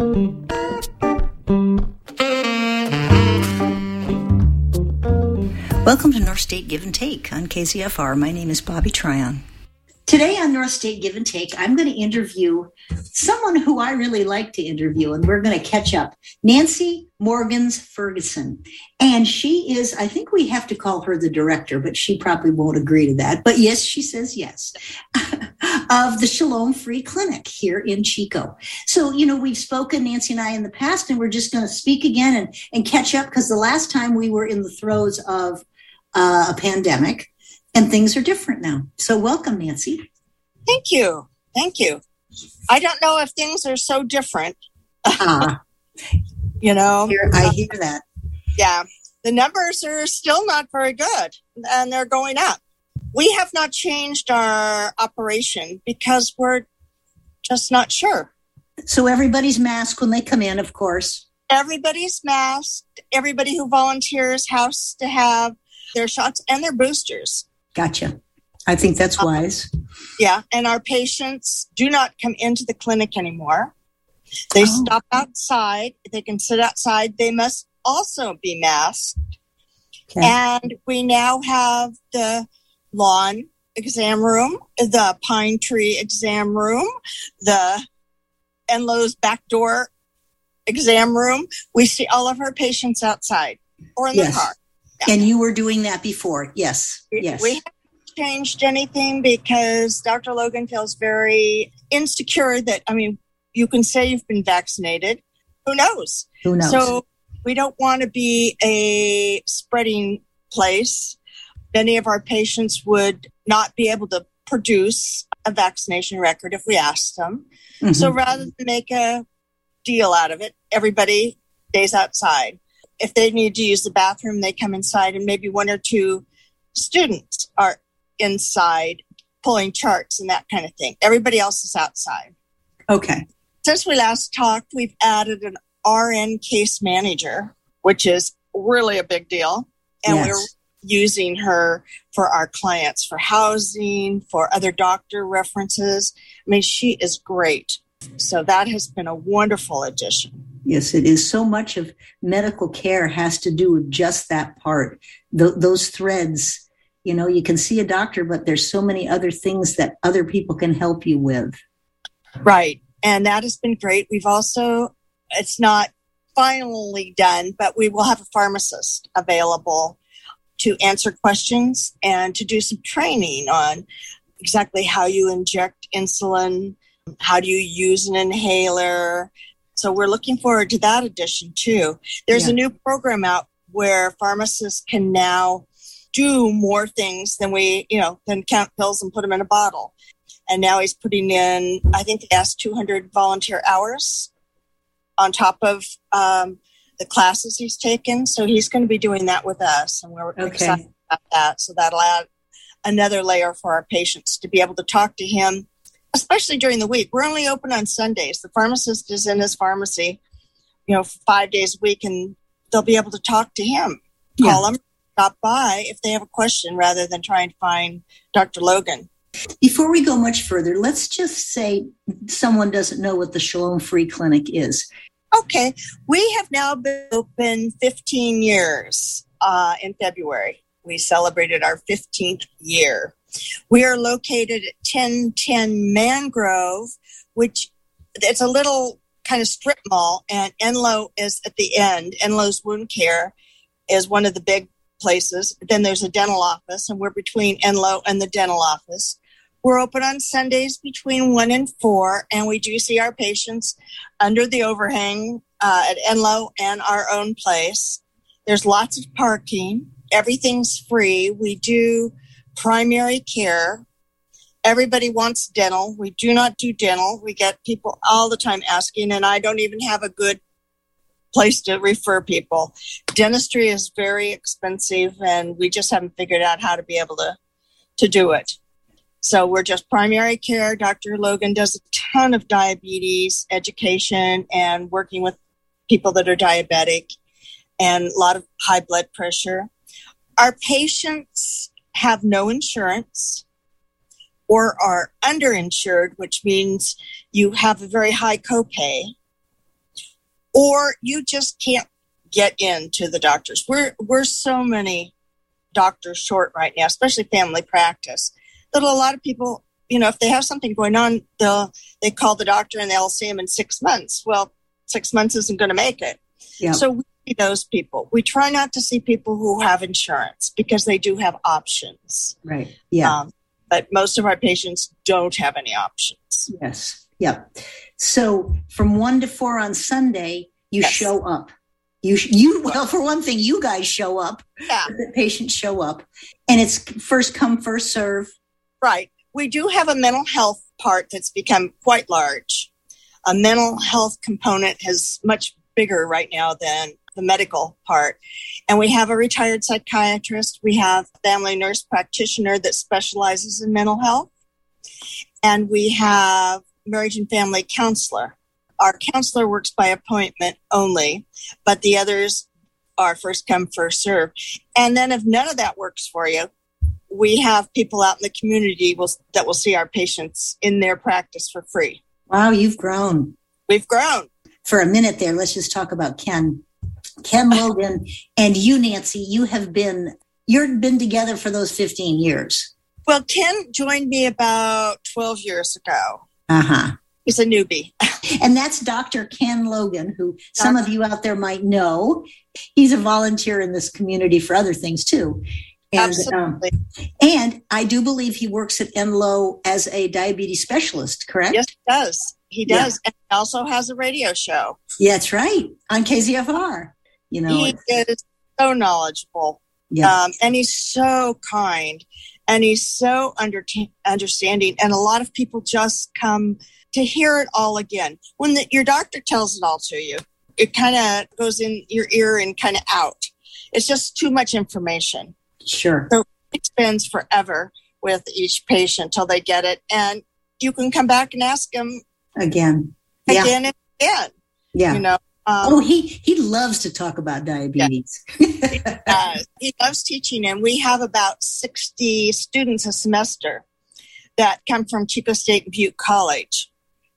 Welcome to North State Give and Take on KZFR. My name is Bobby Tryon. Today on North State Give and Take, I'm going to interview someone who I really like to interview, and we're going to catch up. Nancy Morgans Ferguson. And she is, I think we have to call her the director, but she probably won't agree to that. But yes, she says yes, of the Shalom Free Clinic here in Chico. So, we've spoken, Nancy and I, in the past, and we're just going to speak again and catch up, because the last time we were in the throes of a pandemic. And things are different now. So welcome, Nancy. Thank you. I don't know if things are so different. I hear that. Yeah. The numbers are still not very good, and they're going up. We have not changed our operation because we're just not sure. So everybody's masked when they come in, of course. Everybody's masked. Everybody who volunteers has to have their shots and their boosters. Gotcha. I think that's wise. Yeah. And our patients do not come into the clinic anymore. They stop outside. They can sit outside. They must also be masked. Okay. And we now have the lawn exam room, the pine tree exam room, the Enlo's back door exam room. We see all of our patients outside or in the car. And you were doing that before. Yes. We haven't changed anything because Dr. Logan feels very insecure that, you can say you've been vaccinated. Who knows? So we don't want to be a spreading place. Many of our patients would not be able to produce a vaccination record if we asked them. Mm-hmm. So rather than make a deal out of it, everybody stays outside. If they need to use the bathroom, they come inside, and maybe one or two students are inside pulling charts and that kind of thing. Everybody else is outside. Okay. Since we last talked, we've added an RN case manager, which is really a big deal. And we're using her for our clients, for housing, for other doctor references. She is great. So that has been a wonderful addition. Yes, it is. So much of medical care has to do with just that part. Those threads, you can see a doctor, but there's so many other things that other people can help you with. Right. And that has been great. We've also, it's not finally done, but we will have a pharmacist available to answer questions and to do some training on exactly how you inject insulin, how do you use an inhaler. So we're looking forward to that addition too. There's a new program out where pharmacists can now do more things than than count pills and put them in a bottle. And now he's putting in, I think they asked 200 volunteer hours on top of the classes he's taken. So he's going to be doing that with us. And we're excited about that. So that'll add another layer for our patients to be able to talk to him, especially during the week. We're only open on Sundays. The pharmacist is in his pharmacy, 5 days a week, and they'll be able to talk to him, call him, stop by if they have a question rather than trying to find Dr. Logan. Before we go much further, let's just say someone doesn't know what the Shalom Free Clinic is. Okay. We have now been open 15 years in February. We celebrated our 15th year. We are located at 1010 Mangrove, which it's a little kind of strip mall, and Enlo is at the end. Enlo's Wound Care is one of the big places. Then there's a dental office, and we're between Enlo and the dental office. We're open on Sundays between 1 and 4, and we do see our patients under the overhang at Enlo and our own place. There's lots of parking. Everything's free. We do primary care. Everybody wants dental. We do not do dental. We get people all the time asking, and I don't even have a good place to refer people. Dentistry is very expensive, and we just haven't figured out how to be able to do it. So we're just primary care. Dr. Logan does a ton of diabetes education and working with people that are diabetic and a lot of high blood pressure. Our patients have no insurance or are underinsured, which means you have a very high copay, or you just can't get into the doctors. We're so many doctors short right now, especially family practice, that a lot of people, if they have something going on, they call the doctor and they'll see him in 6 months. Well, 6 months isn't going to make it. Yeah. So we see those people. We try not to see people who have insurance because they do have options. Right. Yeah. But most of our patients don't have any options. Yes. Yeah. So from 1 to 4 on Sunday, you Yes. show up. Well, for one thing, you guys show up. Yeah. The patients show up. And it's first come, first serve. Right. We do have a mental health part that's become quite large. A mental health component is much bigger right now than the medical part. And we have a retired psychiatrist. We have a family nurse practitioner that specializes in mental health. And we have marriage and family counselor. Our counselor works by appointment only, but the others are first come, first serve. And then if none of that works for you, we have people out in the community that will see our patients in their practice for free. Wow, you've grown. We've grown. For a minute there, let's just talk about Ken. Ken Logan and you, Nancy, you've been together for those 15 years. Well, Ken joined me about 12 years ago. Uh-huh. He's a newbie. And that's Dr. Ken Logan, who some of you out there might know. He's a volunteer in this community for other things, too. And, Absolutely. And I do believe he works at Enloe as a diabetes specialist, correct? Yes, he does. He does. Yeah. And he also has a radio show. Yeah, that's right. On KZFR. He is so knowledgeable. Yeah. And he's so kind. And he's so understanding. And a lot of people just come to hear it all again. When your doctor tells it all to you, it kind of goes in your ear and kind of out. It's just too much information. Sure. So it spends forever with each patient till they get it. And you can come back and ask them again and again. Yeah. He loves to talk about diabetes. Yeah. He loves teaching, and we have about 60 students a semester that come from Chico State and Butte College.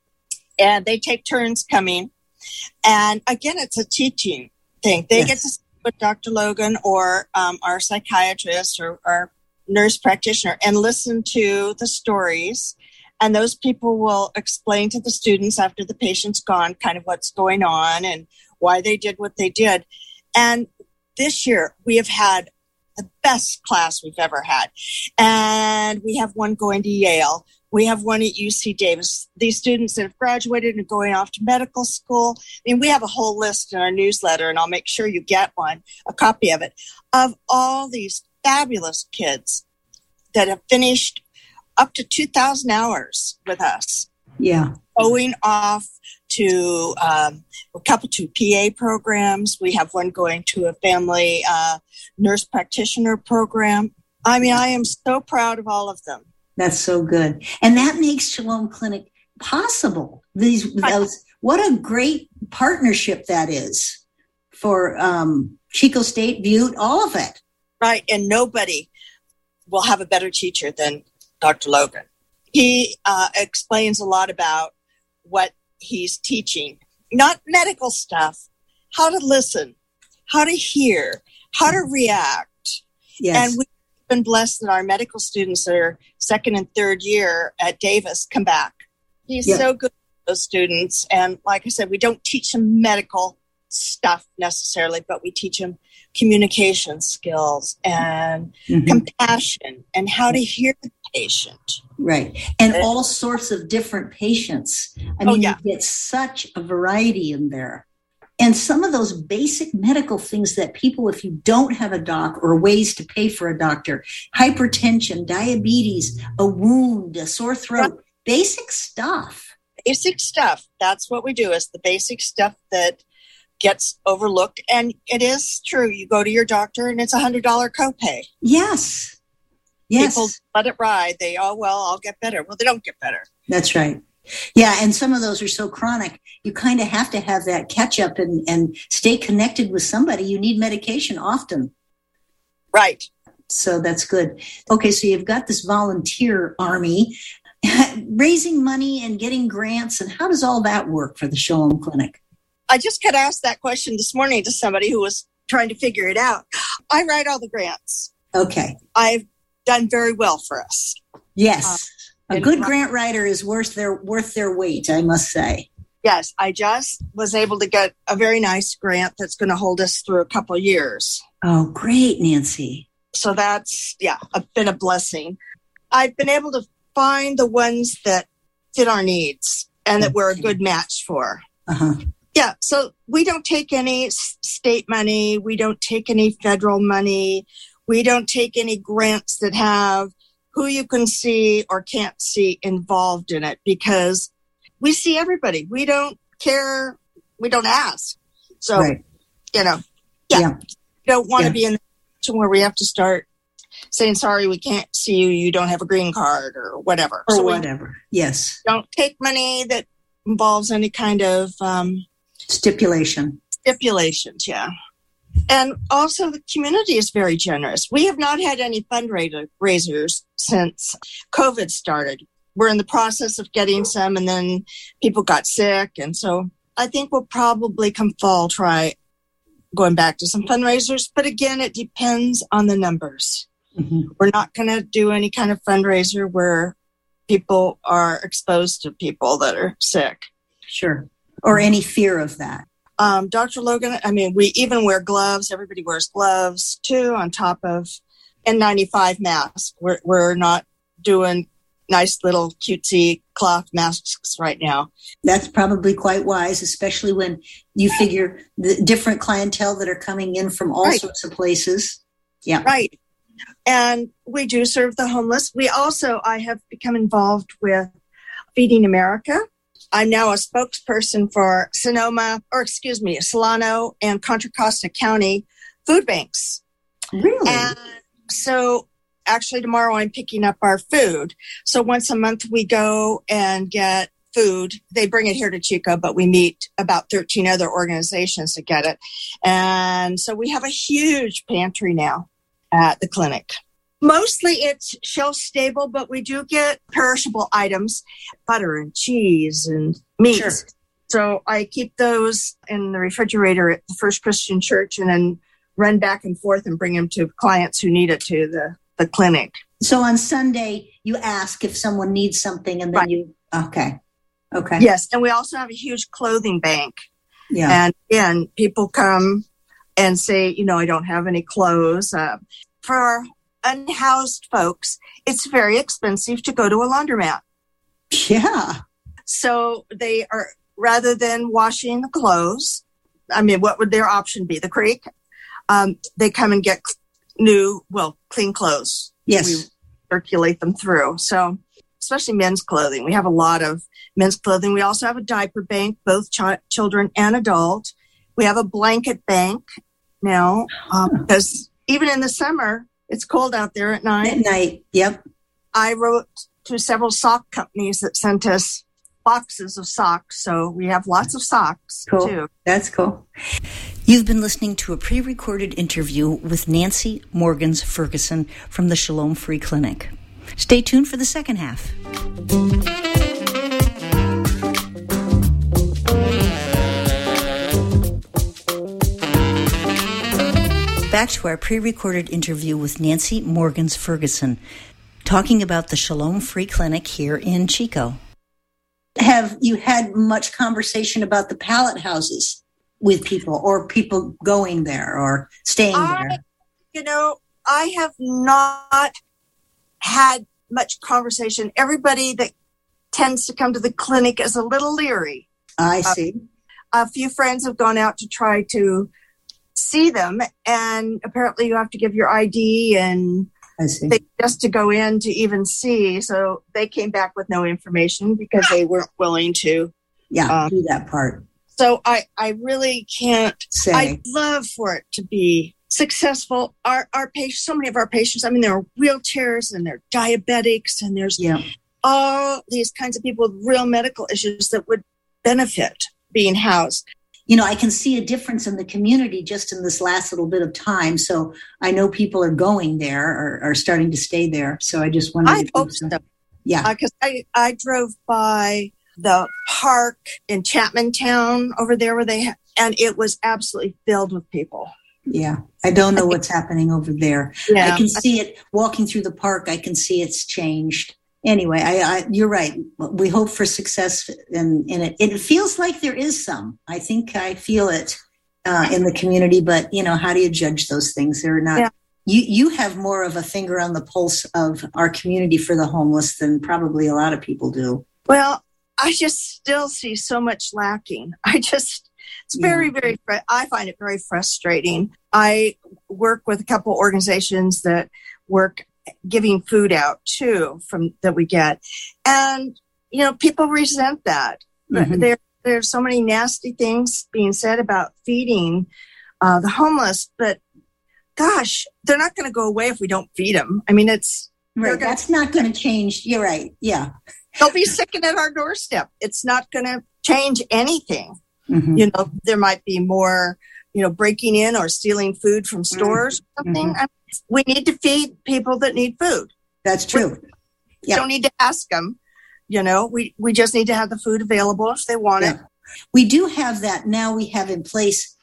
And they take turns coming. And again, it's a teaching thing. They get to sit with Dr. Logan or our psychiatrist or our nurse practitioner and listen to the stories. And those people will explain to the students after the patient's gone kind of what's going on and why they did what they did. And this year, we have had the best class we've ever had. And we have one going to Yale. We have one at UC Davis. These students that have graduated and going off to medical school. I mean, we have a whole list in our newsletter, and I'll make sure you get a copy of it, of all these fabulous kids that have finished up to 2,000 hours with us. Yeah. Going off to a couple to PA programs. We have one going to a family nurse practitioner program. I mean, I am so proud of all of them. That's so good. And that makes Shalom Clinic possible. What a great partnership that is for Chico State, Butte, all of it. Right. And nobody will have a better teacher than Dr. Logan. He explains a lot about what he's teaching, not medical stuff, how to listen, how to hear, how to react. Yes. And we've been blessed that our medical students that are second and third year at Davis come back. He's so good with those students. And like I said, we don't teach them medical stuff necessarily, but we teach them communication skills and compassion and how to hear the patient. Right. And all sorts of different patients. I mean, you get such a variety in there. And some of those basic medical things that people, if you don't have a doc or ways to pay for a doctor, hypertension, diabetes, a wound, a sore throat, basic stuff. Basic stuff. That's what we do, is the basic stuff that gets overlooked. And it is true. You go to your doctor and it's $100 copay. Yes. People let it ride. I'll get better. Well, they don't get better. That's right. Yeah, and some of those are so chronic, you kind of have to have that catch up and stay connected with somebody. You need medication often. Right. So that's good. Okay, so you've got this volunteer army raising money and getting grants. And how does all that work for the Shalom Clinic? I just got asked that question this morning to somebody who was trying to figure it out. I write all the grants. Okay. I've done very well for us. Yes. A good grant writer is worth their weight, I must say. Yes. I just was able to get a very nice grant that's going to hold us through a couple of years. Oh, great, Nancy. So that's, been a blessing. I've been able to find the ones that fit our needs and that we're a good match for. Uh-huh. Yeah, so we don't take any state money. We don't take any federal money. We don't take any grants that have who you can see or can't see involved in it, because we see everybody. We don't care. We don't ask. So, right. Don't want to be in a situation where we have to start saying, sorry, we can't see you. You don't have a green card or whatever. Or so whatever. Yes. Don't take money that involves any kind of stipulations, yeah. And also the community is very generous. We have not had any fundraisers since COVID started. We're in the process of getting some, and then people got sick. And so I think we'll probably come fall try going back to some fundraisers. But again, it depends on the numbers. Mm-hmm. We're not going to do any kind of fundraiser where people are exposed to people that are sick. Sure. Or any fear of that. Dr. Logan, we even wear gloves. Everybody wears gloves too, on top of N95 masks. We're not doing nice little cutesy cloth masks right now. That's probably quite wise, especially when you figure the different clientele that are coming in from all sorts of places. Yeah. Right. And we do serve the homeless. I have become involved with Feeding America. I'm now a spokesperson for Solano and Contra Costa County food banks. Really? And so actually tomorrow I'm picking up our food. So once a month we go and get food. They bring it here to Chico, but we meet about 13 other organizations to get it. And so we have a huge pantry now at the clinic. Mostly it's shelf stable, but we do get perishable items, butter and cheese and meat. Sure. So I keep those in the refrigerator at the First Christian Church and then run back and forth and bring them to clients who need it to the clinic. So on Sunday, you ask if someone needs something and then okay. Yes. And we also have a huge clothing bank. Yeah. And again, people come and say, I don't have any clothes. For our unhoused folks, it's very expensive to go to a laundromat. Yeah. So they are, rather than washing the clothes, what would their option be? The creek? They come and get clean clothes. Yes. We circulate them through. So especially men's clothing. We have a lot of men's clothing. We also have a diaper bank, both children and adult. We have a blanket bank now, because even in the summer, it's cold out there at night. At night, yep. I wrote to several sock companies that sent us boxes of socks, so we have lots of socks, too. That's cool. You've been listening to a pre-recorded interview with Nancy Morgans Ferguson from the Shalom Free Clinic. Stay tuned for the second half. Back to our pre-recorded interview with Nancy Morgans Ferguson, talking about the Shalom Free Clinic here in Chico. Have you had much conversation about the pallet houses with people, or people going there or staying there? I have not had much conversation. Everybody that tends to come to the clinic is a little leery. I see. A few friends have gone out to try to see them, and apparently you have to give your ID and just to go in to even see. So they came back with no information because they weren't willing to do that part. So I really can't say. I'd love for it to be successful. Our patients, so many of our patients, there are wheelchairs and they're diabetics and there's all these kinds of people with real medical issues that would benefit being housed. I can see a difference in the community just in this last little bit of time. So I know people are going there or are starting to stay there. So I just wanted I hope so. Yeah. Because I drove by the park in Chapman Town over there where they and it was absolutely filled with people. Yeah. I don't know what's happening over there. Yeah. I can see it walking through the park. I can see it's changed. Anyway, you're right. We hope for success in it. It feels like there is some. I think I feel it in the community, but how do you judge those things? They're not. Yeah. You have more of a finger on the pulse of our community for the homeless than probably a lot of people do. Well, I just still see so much lacking. It's very, very, I find it very frustrating. I work with a couple organizations that work giving food out too that we get. And, people resent that. Mm-hmm. There's so many nasty things being said about feeding the homeless, but gosh, they're not going to go away if we don't feed them. I mean, it's right. That's not going to change. You're right. Yeah. They'll be sicking at our doorstep. It's not going to change anything. Mm-hmm. There might be more, breaking in or stealing food from stores or something. Mm-hmm. We need to feed people that need food. That's true. We don't need to ask them. We just need to have the food available if they want it. We do have that now. We have in place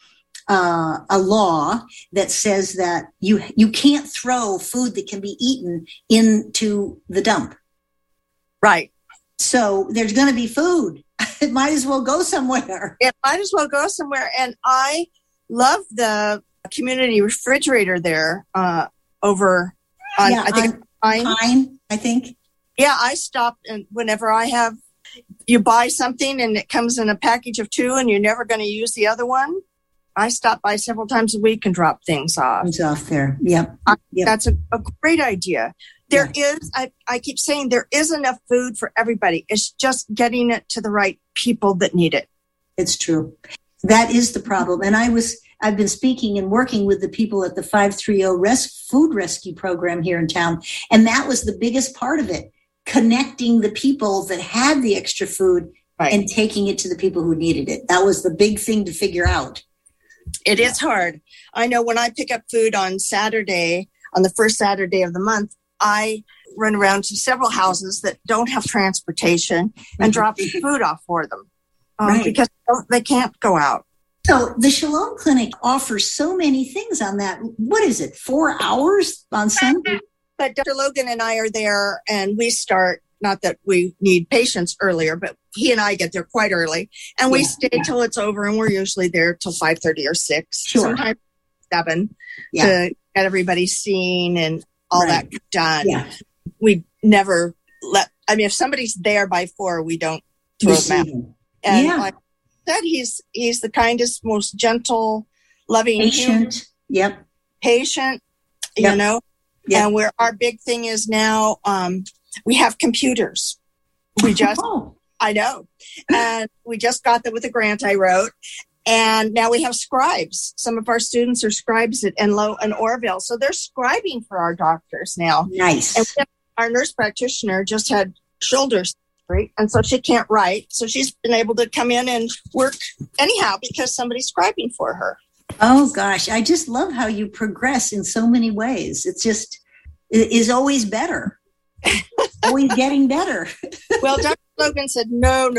a law that says that you can't throw food that can be eaten into the dump. Right. So there's going to be food. It might as well go somewhere. It might as well go somewhere. And I love the community refrigerator there over on, I think, Pine, I think. Yeah, I stop, and whenever you buy something and it comes in a package of 2 and you're never going to use the other one, I stop by several times a week and drop things off. It's off there. Yep. That's a great idea. There is, I keep saying there is enough food for everybody. It's just getting it to the right people that need it. It's true. That is the problem. And I've been speaking and working with the people at the 530 food rescue program here in town. And that was the biggest part of it, connecting the people that had the extra food and taking it to the people who needed it. That was the big thing to figure out. It is hard. I know when I pick up food on Saturday, on the first Saturday of the month, I run around to several houses that don't have transportation and drop food off for them because they can't go out. So the Shalom Clinic offers so many things on that. What is it, 4 hours on Sunday? But Dr. Logan and I are there, and we start, not that we need patients earlier, but he and I get there quite early, and we stay till it's over, and we're usually there till 5:30 or 6, sometimes 7, to get everybody seen and all that done. Yeah. We never if somebody's there by 4, we don't throw them out. And like I said, he's the kindest, most gentle, loving, patient. Human, patient, and where our big thing is now, we have computers. We just, I know. And we just got them with a grant I wrote. And now we have scribes. Some of our students are scribes at Enloe and Orville. So they're scribing for our doctors now. Nice. And our nurse practitioner just had shoulder surgery, and so she can't write. So she's been able to come in and work anyhow because somebody's scribing for her. Oh, gosh. I just love how you progress in so many ways. It is always better. Always getting better. Well, Dr. Logan said, no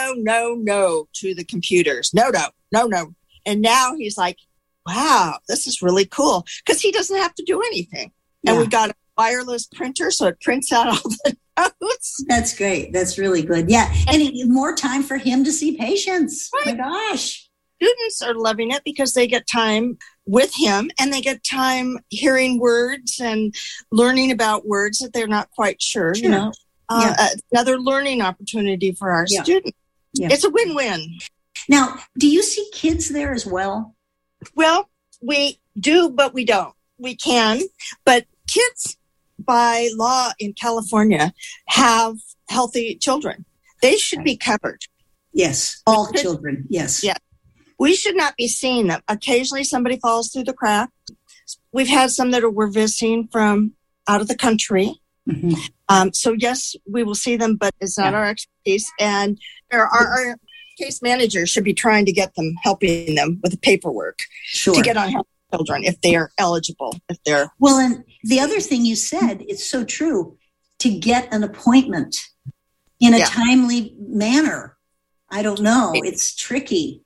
to the computers. No. And now he's like, wow, this is really cool. Because he doesn't have to do anything. And we got a wireless printer, so it prints out all the notes. That's great. That's really good. Yeah. And more time for him to see patients. Right. Oh, my gosh. Students are loving it because they get time with him, and they get time hearing words and learning about words that they're not quite sure. Another learning opportunity for our students. Yeah. It's a win-win. Now, do you see kids there as well? Well, we do, but we don't. We can, but kids by law in California have healthy children. They should be covered. Yes, all children. Yes. Yeah. We should not be seeing them. Occasionally somebody falls through the cracks. We've had some that were visiting from out of the country. Mm-hmm. So yes, we will see them, but it's not our expertise. And our case managers should be trying to get them, helping them with the paperwork to get on health children if they are eligible. Well, and the other thing you said, it's so true, to get an appointment in a timely manner. I don't know. It's tricky.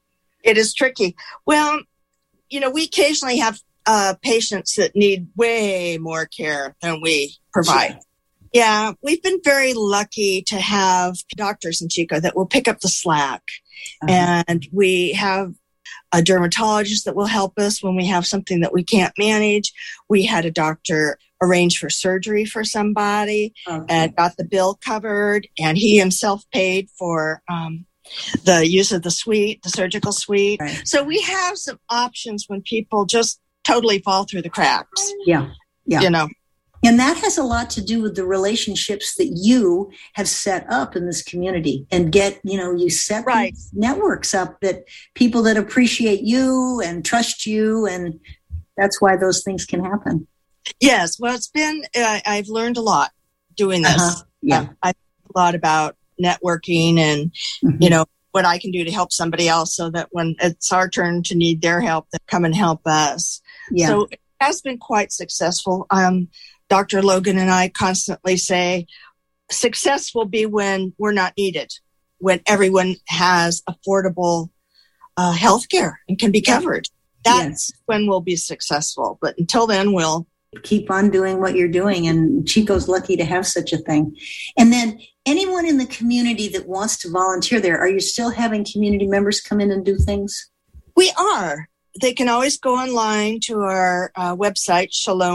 It is tricky. Well, we occasionally have patients that need way more care than we provide. Sure. Yeah, we've been very lucky to have doctors in Chico that will pick up the slack. Uh-huh. And we have a dermatologist that will help us when we have something that we can't manage. We had a doctor arrange for surgery for somebody and got the bill covered, and he himself paid for the use of the suite, the surgical suite. Right. So we have some options when people just totally fall through the cracks. Yeah. And that has a lot to do with the relationships that you have set up in this community and you set these networks up, that people that appreciate you and trust you. And that's why those things can happen. Yes. Well, it's been, I've learned a lot doing this. Uh-huh. Yeah. I've learned a lot about networking and, what I can do to help somebody else, so that when it's our turn to need their help, they come and help us. Yeah. So it has been quite successful. Dr. Logan and I constantly say success will be when we're not needed, when everyone has affordable health care and can be covered. That's when we'll be successful. But until then, we'll keep on doing what you're doing. And Chico's lucky to have such a thing. And then anyone in the community that wants to volunteer there, are you still having community members come in and do things? We are. They can always go online to our website,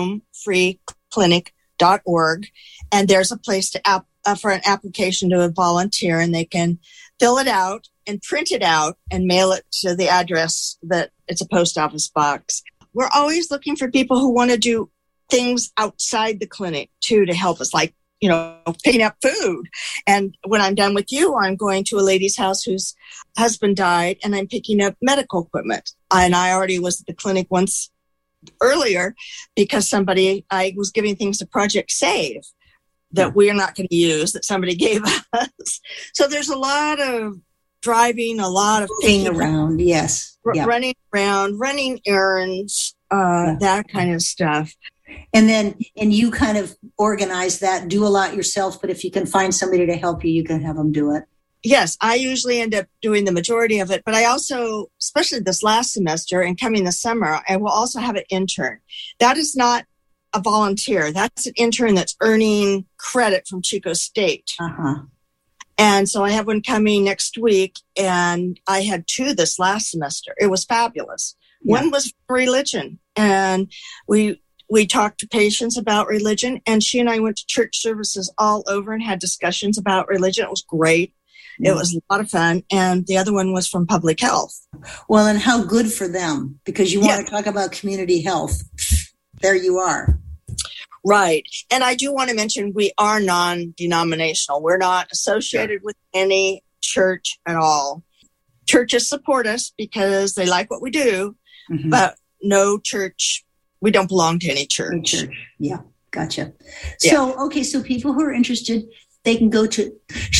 shalomfreeclinic.org, and there's a place for an application to volunteer, and they can fill it out and print it out and mail it to the address that it's a post office box. We're always looking for people who want to do things outside the clinic too, to help us, like picking up food. And when I'm done with you, I'm going to a lady's house whose husband died, and I'm picking up medical equipment. And I already was at the clinic once earlier because I was giving things to Project Save that we're not going to use, that somebody gave us. So there's a lot of driving, a lot of being around, running around, running errands, that kind of stuff. And you kind of organize that, do a lot yourself, but if you can find somebody to help you, you can have them do it. Yes, I usually end up doing the majority of it, but I also, especially this last semester and coming this summer, I will also have an intern. That is not a volunteer. That's an intern that's earning credit from Chico State. Uh-huh. And so I have one coming next week, and I had 2 this last semester. It was fabulous. Yeah. One was religion, and we talked to patients about religion, and she and I went to church services all over and had discussions about religion. It was great. It was a lot of fun. And the other one was from public health. Well, and how good for them, because you want to talk about community health. There you are. Right. And I do want to mention we are non-denominational. We're not associated with any church at all. Churches support us because they like what we do, but no church. We don't belong to any church. Yeah, gotcha. So, so people who are interested, they can go to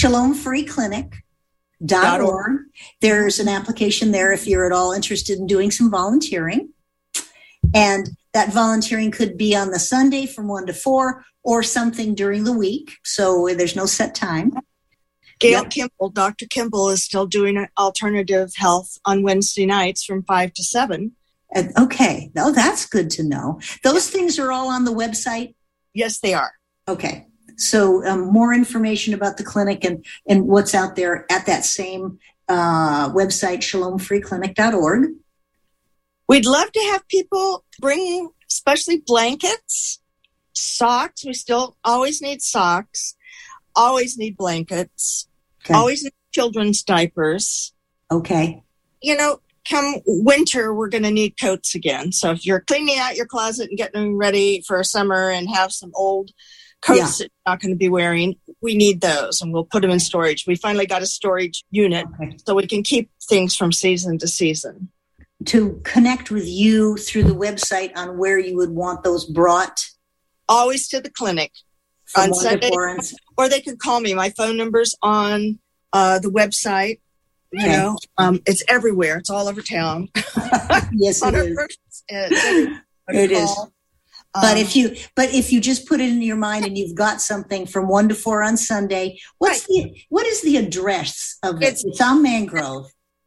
shalomfreeclinic.org. There's an application there if you're at all interested in doing some volunteering. And that volunteering could be on the Sunday from 1 to 4 or something during the week. So there's no set time. Gail Kimball, Dr. Kimball is still doing alternative health on Wednesday nights from 5 to 7. Okay. Oh, that's good to know. Those things are all on the website? Yes, they are. Okay. So more information about the clinic and what's out there at that same website, shalomfreeclinic.org. We'd love to have people bring, especially blankets, socks. We still always need socks, always need blankets, always need children's diapers. Okay. Come winter, we're going to need coats again. So if you're cleaning out your closet and getting them ready for summer and have some old coats that you're not going to be wearing, we need those, and we'll put them in storage. We finally got a storage unit so we can keep things from season to season. To connect with you through the website on where you would want those brought? Always to the clinic on Sunday, or they could call me. My phone number's on the website. It's everywhere. It's all over town. Yes, it is. It is. But if you just put it in your mind and you've got something from 1 to 4 on Sunday, what is the address of it? It's on Mangrove.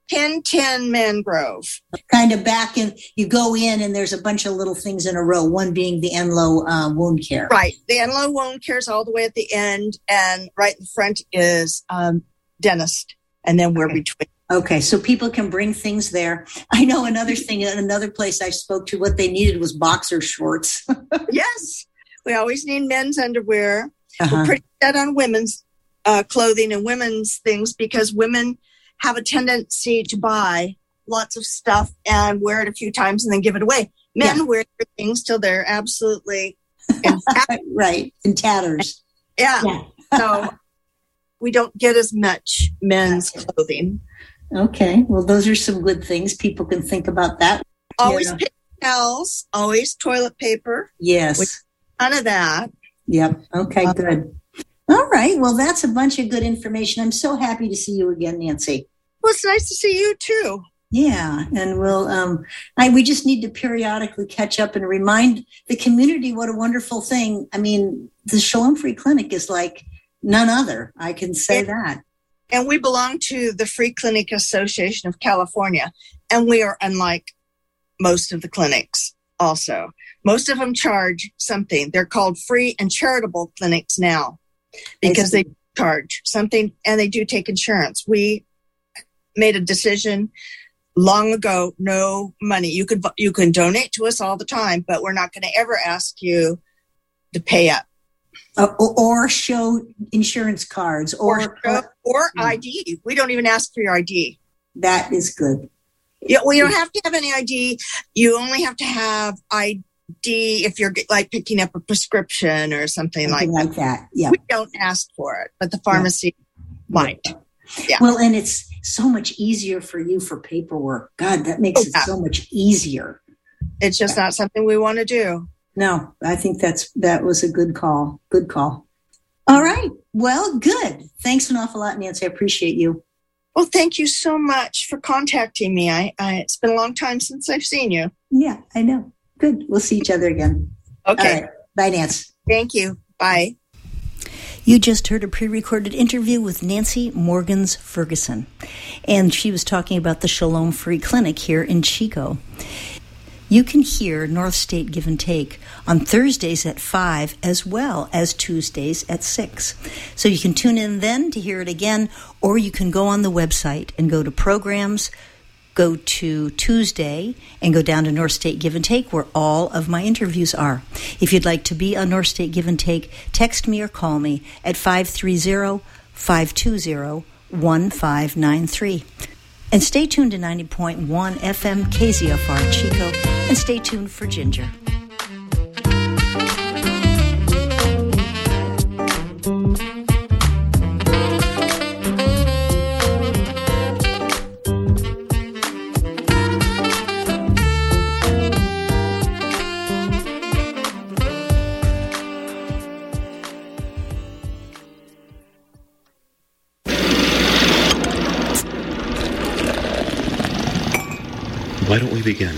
1010 Mangrove. Kind of back in, you go in and there's a bunch of little things in a row, one being the Enloe wound care. Right. The Enloe wound care is all the way at the end, and right in front is dentist, and then we're between. Okay, so people can bring things there. I know another thing, another place I spoke to, what they needed was boxer shorts. Yes, we always need men's underwear. We're pretty set on women's clothing and women's things because women have a tendency to buy lots of stuff and wear it a few times and then give it away. Men wear their things till they're absolutely in tatters. Yeah. So we don't get as much men's clothing. Okay. Well, those are some good things. People can think about that. Always paper towels, always toilet paper. Yes. None of that. Yep. Okay, good. All right. Well, that's a bunch of good information. I'm so happy to see you again, Nancy. Well, it's nice to see you too. Yeah. And we'll, we just need to periodically catch up and remind the community what a wonderful thing. I mean, the Shalom Free Clinic is like none other. I can say that. And we belong to the Free Clinic Association of California, and we are unlike most of the clinics also. Most of them charge something. They're called free and charitable clinics now because they charge something, and they do take insurance. We made a decision long ago, no money. You can donate to us all the time, but we're not going to ever ask you to pay up. Or show insurance cards or ID. We don't even ask for your ID. That is good. Yeah, well, you don't have to have any ID. You only have to have ID if you're like picking up a prescription or something like that. Yeah, we don't ask for it, but the pharmacy might. Yeah. Well, and it's so much easier for you for paperwork. God, that makes it so much easier. It's just not something we want to do. No, I think that was a good call. Good call. All right. Well, good. Thanks an awful lot, Nancy. I appreciate you. Well, thank you so much for contacting me. It's been a long time since I've seen you. Yeah, I know. Good. We'll see each other again. Okay. All right. Bye, Nancy. Thank you. Bye. You just heard a pre-recorded interview with Nancy Morgans Ferguson, and she was talking about the Shalom Free Clinic here in Chico. You can hear North State Give and Take on Thursdays at 5 as well as Tuesdays at 6. So you can tune in then to hear it again, or you can go on the website and go to programs, go to Tuesday, and go down to North State Give and Take where all of my interviews are. If you'd like to be on North State Give and Take, text me or call me at 530-520-1593. And stay tuned to 90.1 FM KZFR Chico, and stay tuned for Ginger. Why don't we begin?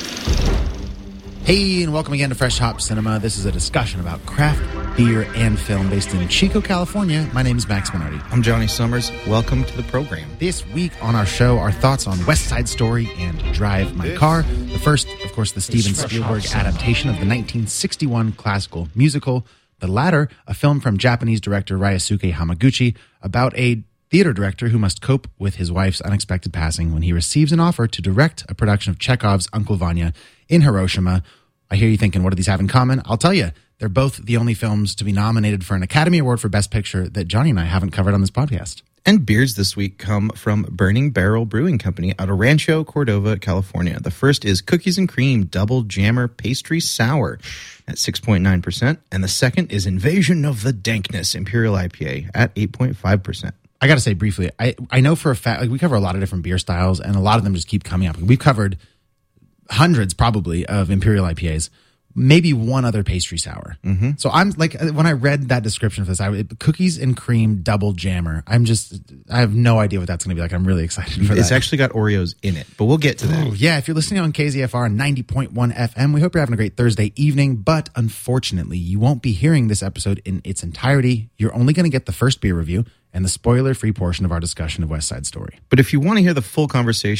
Hey, and welcome again to Fresh Hop Cinema. This is a discussion about craft beer and film based in Chico, California. My name is Max Minardi. I'm Johnny Summers. Welcome to the program. This week on our show, our thoughts on West Side Story and Drive My Car. The first, of course, the Steven Spielberg adaptation of the 1961 classical musical. The latter, a film from Japanese director Ryosuke Hamaguchi about a theater director who must cope with his wife's unexpected passing when he receives an offer to direct a production of Chekhov's Uncle Vanya in Hiroshima. I hear you thinking, what do these have in common? I'll tell you, they're both the only films to be nominated for an Academy Award for Best Picture that Johnny and I haven't covered on this podcast. And beers this week come from Burning Barrel Brewing Company out of Rancho Cordova, California. The first is Cookies and Cream Double Jammer Pastry Sour at 6.9%. And the second is Invasion of the Dankness Imperial IPA at 8.5%. I got to say briefly, I know for a fact, like, we cover a lot of different beer styles, and a lot of them just keep coming up. We've covered hundreds probably of Imperial IPAs, maybe one other pastry sour. Mm-hmm. So I'm like, when I read that description of this, Cookies and Cream Double Jammer, I have no idea what that's going to be like. I'm really excited for that. It's actually got Oreos in it, but we'll get to that. Yeah, if you're listening on KZFR 90.1 FM, we hope you're having a great Thursday evening, but unfortunately, you won't be hearing this episode in its entirety. You're only going to get the first beer review, and the spoiler-free portion of our discussion of West Side Story. But if you want to hear the full conversation